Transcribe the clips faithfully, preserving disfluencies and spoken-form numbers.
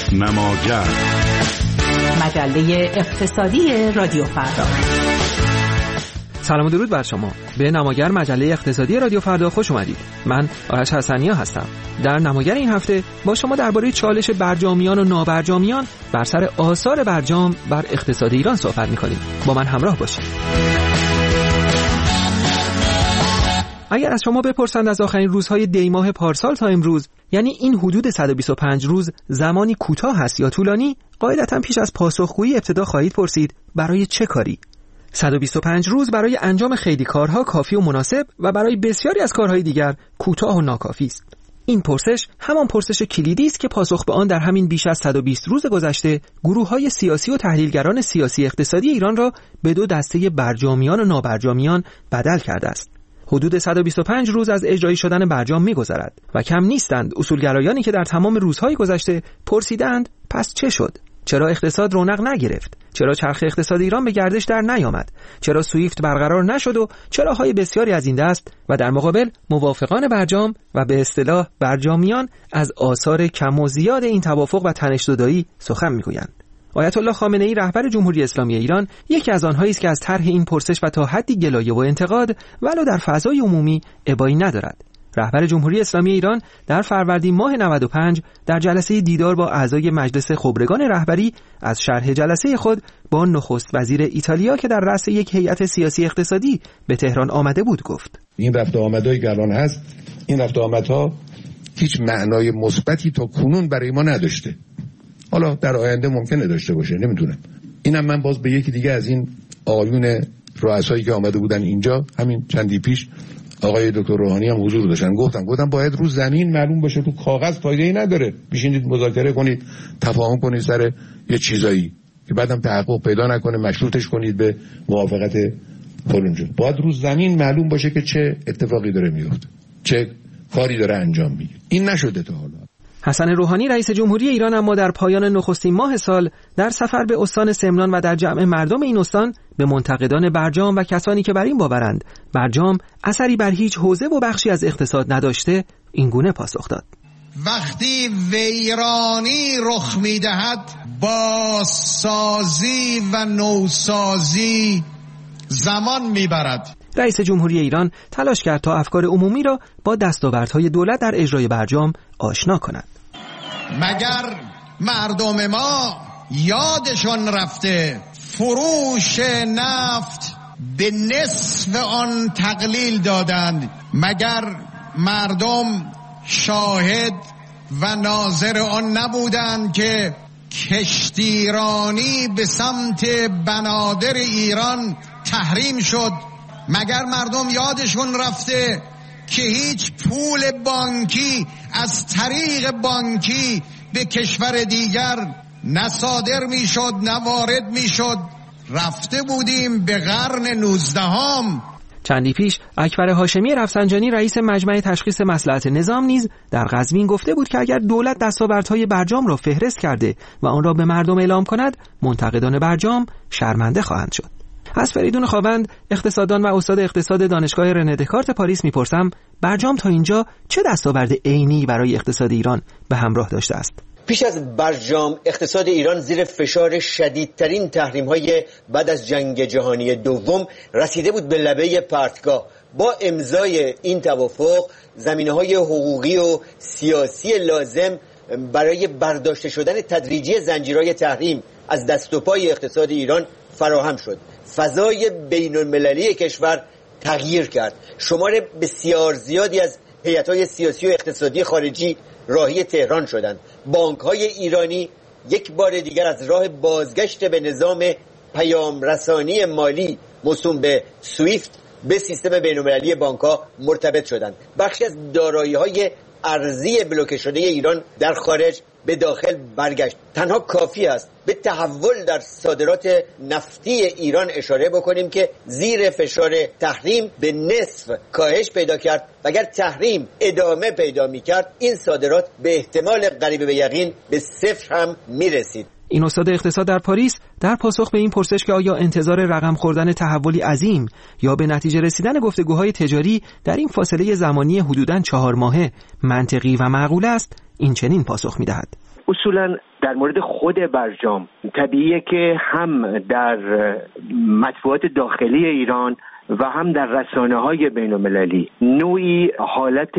نماگر، مجله اقتصادی رادیو فردا. سلام و درود بر شما. به نماگر مجله اقتصادی رادیو فردا خوش اومدید. من آرش حسنیا هستم. در نماگر این هفته با شما درباره چالش برجامیان و نابرجامیان بر سر آثار برجام بر اقتصاد ایران صحبت می‌کنیم. با من همراه باشید. اگر از شما بپرسند از آخرین روزهای دی ماه پارسال تا امروز، یعنی این حدود صد و بیست و پنج روز زمانی کوتاه است یا طولانی، قاعدتاً پیش از پاسخگویی ابتدا خواهید پرسید برای چه کاری؟ صد و بیست و پنج روز برای انجام خیلی کارها کافی و مناسب و برای بسیاری از کارهای دیگر کوتاه و ناکافی است. این پرسش همان پرسش کلیدی است که پاسخ به آن در همین بیش از صد و بیست روز گذشته گروه‌های سیاسی و تحلیلگران سیاسی اقتصادی ایران را به دو دسته برجامیان و نابرجامیان بدل کرده است. حدود صد و بیست و پنج روز از اجرایی شدن برجام می‌گذرد و کم نیستند اصولگرایانی که در تمام روزهای گذشته پرسیدند پس چه شد؟ چرا اقتصاد رونق نگرفت؟ چرا چرخ اقتصاد ایران به گردش در نیامد؟ چرا سویفت برقرار نشد و چراهای بسیاری از این دست؟ و در مقابل موافقان برجام و به اصطلاح برجامیان از آثار کم و زیاد این توافق و تنش‌زدایی سخن می‌گویند. آیت الله خامنه‌ای رهبر جمهوری اسلامی ایران یکی از آنهایی است که از طرح این پرسش و تا حدی گلایه و انتقاد ولو در فضای عمومی ابایی ندارد. رهبر جمهوری اسلامی ایران در فروردین ماه نود و پنج در جلسه دیدار با اعضای مجلس خبرگان رهبری از شرح جلسه خود با نخست وزیر ایتالیا که در رأس یک هیئت سیاسی اقتصادی به تهران آمده بود گفت: این رفت و آمدایی که الان هست، این رفت و آمدها هیچ معنای مثبتی تا کنون برای ما نداشته. حالا در آینده ممکنه داشته باشه، نمیدونم. اینم من باز به یکی دیگه از این آقایون رؤسایی که آمده بودن اینجا همین چندی پیش آقای دکتر روحانی هم حضور داشتن، گفتم گفتم باید رو زمین معلوم باشه، تو کاغذ فایده‌ای نداره بشینید مذاکره کنید، تفاهم کنید سر یه چیزایی که بعدم تحقق پیدا نکنه مشروطش کنید به موافقت فلانجا. باید رو زمین معلوم باشه که چه اتفاقی داره میفته، چه کاری داره انجام میده. این نشده تا حالا. حسن روحانی رئیس جمهوری ایران اما در پایان نخستین ماه سال در سفر به استان سمنان و در جمع مردم این استان به منتقدان برجام و کسانی که بر این باورند برجام اثری بر هیچ حوزه و بخشی از اقتصاد نداشته این گونه پاسخ داد: وقتی ویرانی رخ می‌دهد بازسازی و نوسازی زمان می‌برد. رئیس جمهوری ایران تلاش کرد تا افکار عمومی را با دستاوردهای دولت در اجرای برجام آشنا کند. مگر مردم ما یادشان رفته فروش نفت به نصف آن تقلیل دادند؟ مگر مردم شاهد و ناظر آن نبودند که کشتیرانی به سمت بنادر ایران تحریم شد؟ مگر مردم یادشون رفته که هیچ پول بانکی از طریق بانکی به کشور دیگر نه صادر می شد نه وارد می شد؟ رفته بودیم به قرن نوزدهم. چندی پیش اکبر هاشمی رفسنجانی رئیس مجمع تشخیص مصلحت نظام نیز در قزوین گفته بود که اگر دولت دستاوردهای برجام را فهرست کرده و آن را به مردم اعلام کند، منتقدان برجام شرمنده خواهند شد. از فریدون خاوند اقتصاددان و استاد اقتصاد دانشگاه رنه دکارت پاریس میپرسم برجام تا اینجا چه دستاورد عینی برای اقتصاد ایران به همراه داشته است؟ پیش از برجام اقتصاد ایران زیر فشار شدیدترین تحریم‌های بعد از جنگ جهانی دوم رسیده بود به لبه پرتگاه. با امضای این توافق زمینه‌های حقوقی و سیاسی لازم برای برداشته شدن تدریجی زنجیرهای تحریم از دست و پای اقتصاد ایران فراهم شد. فضای بین المللی کشور تغییر کرد. شمار بسیار زیادی از هیئت‌های سیاسی و اقتصادی خارجی راهی تهران شدند. بانک‌های ایرانی یک بار دیگر از راه بازگشت به نظام پیام رسانی مالی موسوم به سویفت به سیستم بین المللی بانک‌ها مرتبط شدند. بخشی از دارایی‌های ارزی بلوکه شده ایران در خارج به داخل برگشت. تنها کافی است به تحول در صادرات نفتی ایران اشاره بکنیم که زیر فشار تحریم به نصف کاهش پیدا کرد و اگر تحریم ادامه پیدا می‌کرد این صادرات به احتمال قریب به یقین به صفر هم می‌رسید. این استاد اقتصاد در پاریس در پاسخ به این پرسش که آیا انتظار رقم خوردن تحولی عظیم یا به نتیجه رسیدن گفتگوهای تجاری در این فاصله زمانی حدوداً چهار ماهه منطقی و معقول است، این چنین پاسخ می‌دهد: اصولا در مورد خود برجام طبیعیه که هم در مطبوعات داخلی ایران و هم در رسانه‌های بین‌المللی نوعی حالت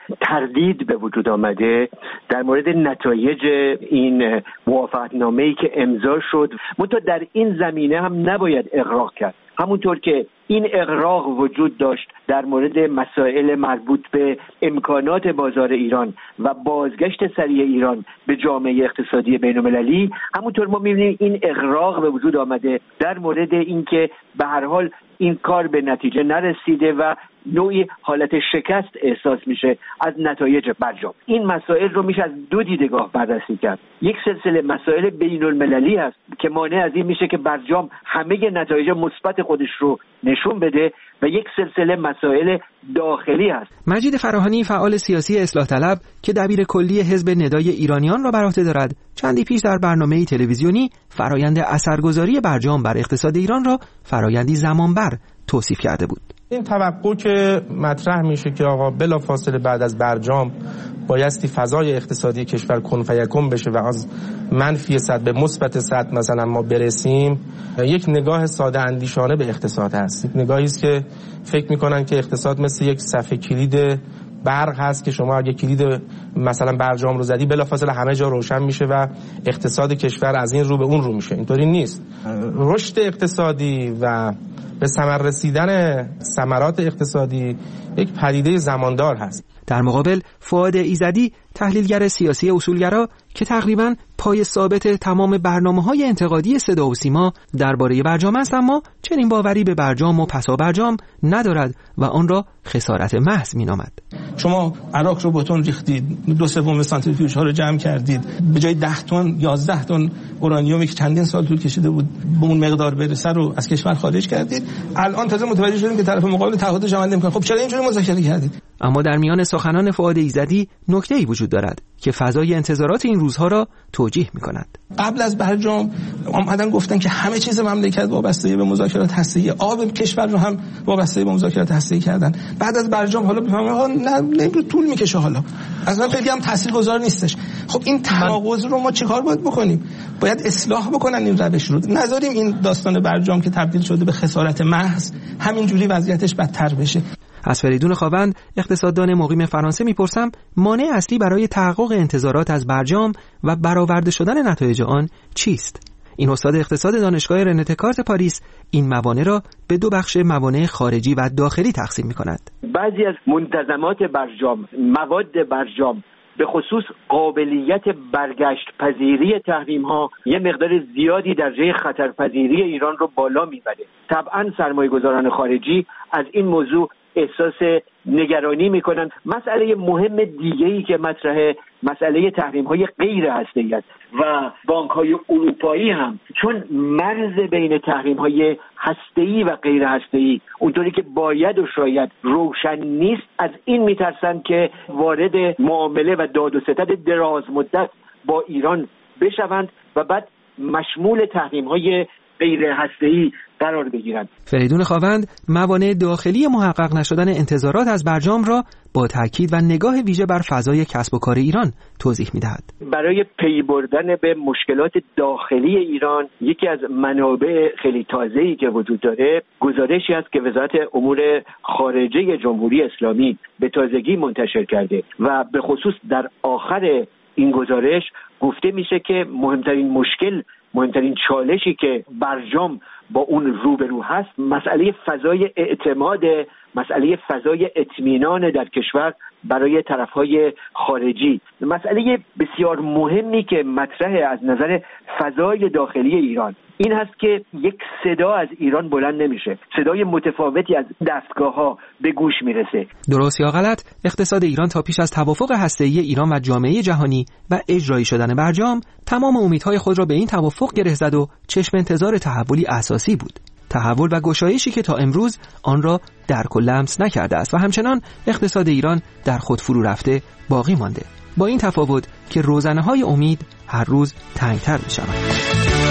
تردید به وجود آمده در مورد نتایج این موافقتنامه‌ای که امضا شد. منتها در این زمینه هم نباید اغراق کرد. همونطور که این اغراق وجود داشت در مورد مسائل مربوط به امکانات بازار ایران و بازگشت سریع ایران به جامعه اقتصادی بین‌المللی، همونطور ما می‌بینیم این اغراق به وجود آمده در مورد اینکه به هر حال این کار به نتیجه نرسیده و نوعی حالت شکست احساس میشه از نتایج برجام. این مسائل رو میشه از دو دیدگاه بررسی کرد. یک سلسله مسائل بین المللی هست که مانع از این میشه که برجام همه نتایج مثبت خودش رو نشون بده و یک سلسله مسائل داخلی هست. مجید فراهانی، فعال سیاسی اصلاح طلب که دبیر کلی حزب ندای ایرانیان را بر عهده دارد، چندی پیش در برنامه تلویزیونی فرایند اثرگذاری برجام بر اقتصاد ایران را فرایندی زمانبر توصیف کرده بود. این توقع که مطرح میشه که آقا بلافاصله بعد از برجام بایستی فضای اقتصادی کشور کن فیکون بشه و از منفی صد به مثبت صد مثلا ما برسیم، یک نگاه ساده اندیشانه به اقتصاد هست. یک نگاهی است که فکر میکنن که اقتصاد مثل یک صفحه کلید برق هست که شما اگه کلید مثلا برجام رو زدی بلافاصله همه جا روشن میشه و اقتصاد کشور از این رو به اون رو میشه. اینطوری نیست. رشد اقتصادی و به ثمر رسیدن ثمرات اقتصادی یک پدیده زماندار هست. در مقابل فؤاد ایزدی، تحلیلگر سیاسی اصولگرا که تقریباً پای ثابت تمام برنامه‌های انتقادی صدا و سیما درباره برجام است، اما چنین باوری به برجام و پسا برجام ندارد و آن را خسارت محض می‌نامد. شما عراق رو بتون ریختید، دو سوم سانتریفیوژها رو جمع کردید، به جای ده تن یازده تن اورانیومی که چندین سال طول کشیده بود به اون مقدار برسه رو از کشور خارج کردید. الان تازه متوجه شدیم که طرف مقابل تعهدش عمل نمی‌کنه. خب چرا اینجوری مذاکره کردید؟ اما در میان سخنان فؤاد ایزدی نکته‌ای وجود دارد که فضای انتظارات این روزها را توجیه می‌کند. قبل از برجام اومدن گفتن که همه چیز مملکت وابسته به مذاکرات هسته‌ای، آب کشور رو هم وابسته به مذاکرات هسته‌ای کردن. بعد از برجام حالا می‌فهمن آقا نه نمی‌ره طول می‌کشه، حالا اصلا خیلی هم تاثیرگذار نیستش. خب این تناقض رو ما چیکار باید بکنیم؟ باید اصلاح بکنن این روش رو. نذاریم این داستان برجام که تبدیل شده به خسارت محض همینجوری وضعیتش بدتر بشه. از فریدون خاوند، اقتصاددان مقیم فرانسه، میپرسم مانع اصلی برای تحقق انتظارات از برجام و برآورده شدن نتایج آن چیست؟ این استاد اقتصاد دانشگاه رنه دکارت پاریس این موانع را به دو بخش موانع خارجی و داخلی تقسیم می‌کند. بعضی از منتظمات برجام، مواد برجام، به خصوص قابلیت برگشت پذیری تحریم ها یه مقدار زیادی درجه خطرپذیری ایران رو بالا میبره. طبعا سرمایه گذاران خارجی از این موضوع احساس نگرانی میکنند. مسئله مهم دیگه‌ای که مطرحه مسئله تحریم‌های غیر هسته‌ای است و بانک‌های اروپایی هم چون مرز بین تحریم‌های هسته‌ای و غیر هسته‌ای اونطوری که باید و شاید روشن نیست، از این میترسند که وارد معامله و داد و ستد دراز مدت با ایران بشوند و بعد مشمول تحریم‌های غیر هسته‌ای قرار بگیرند. فریدون خاوند موانع داخلی محقق نشدن انتظارات از برجام را با تاکید و نگاه ویژه بر فضای کسب و کار ایران توضیح می‌دهد. برای پی بردن به مشکلات داخلی ایران یکی از منابع خیلی تازه‌ای که وجود داره گزارشی است که وزارت امور خارجه جمهوری اسلامی به تازگی منتشر کرده و به خصوص در آخر این گزارش گفته میشه که مهمترین مشکل، مهمترین چالشی که برجام با اون روبرو هست مسئله فضای اعتماد، مسئله فضای اطمینان در کشور برای طرفهای خارجی. مسئله بسیار مهمی که مطرحه از نظر فضای داخلی ایران این هست که یک صدا از ایران بلند نمیشه، صدای متفاوتی از دستگاه‌ها به گوش میرسه. درست یا غلط، اقتصاد ایران تا پیش از توافق هسته‌ای ایران و جامعه جهانی و اجرایی شدن برجام تمام امیدهای خود را به این توافق گره زد و چشم انتظار تحولی اساسی بود. تحول و گشایشی که تا امروز آن را درک و لمس نکرده است و همچنان اقتصاد ایران در خود فرو رفته باقی مانده، با این تفاوت که روزنه‌های امید هر روز تنگتر می‌شوند.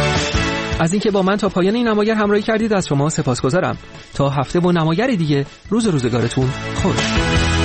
از اینکه با من تا پایان این نماگر همراهی کردید از شما سپاسگزارم. تا هفته با نماگر دیگه، روز روزگارتون خوش.